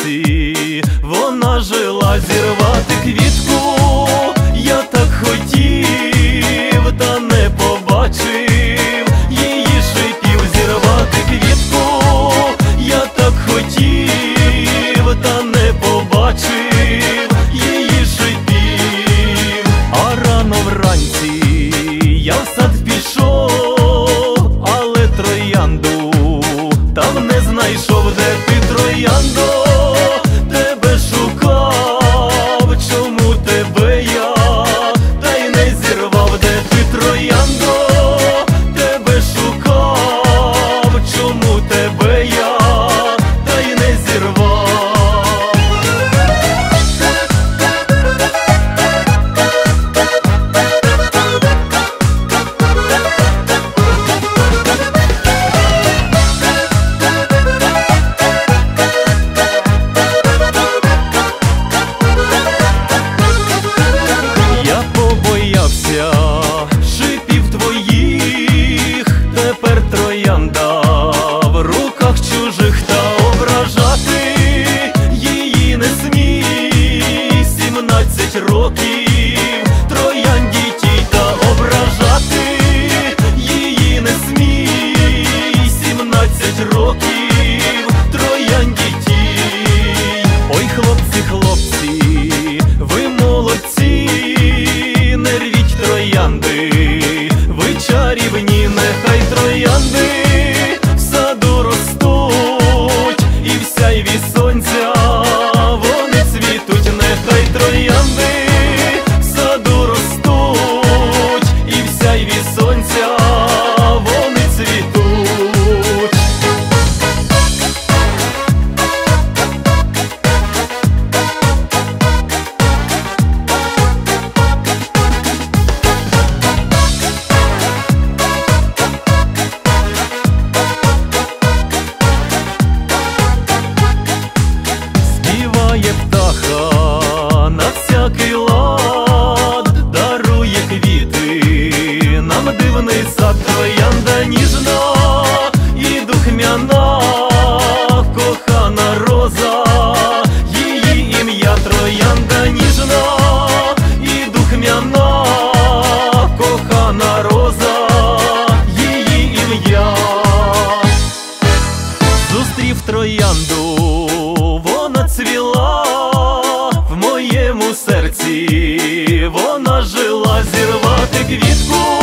вранці, вона жила зірвати квітку. Я так хотів, та не побачив її шипів. Зірвати квітку, я так хотів, та не побачив її шипів. А рано вранці я в сад пішов, але троянду там не знайшов. Де ти, трояндо? Тебе шукав, чому тебе я та й не зірвав? Де ти, трояндо? Тебе шукав, чому тебе я та й не зірвав? Шипів твоїх, тепер троянда в руках чужих, та ображати її не смій. 17 років троянді тій, та ображати її не смій. 17 років троянді тій. Ой, хлопці, хлопці, ви молодці, не рвіть троянди, ви чарівні. Нехай троянди в саду ростуть, і в сяйві сонця вони цвітуть. Нехай троянди в саду ростуть, і в сяйві сонця вони цвітуть. Птаха на всякий лад дарує квіти, нам дивний сад. Троянда ніжна і духмяна, кохана роза, її ім'я. Троянда ніжна і духмяна, кохана роза, її ім'я. Зустрів троянду, вона цвіла в моєму серці, вона жила. Зірвати квітку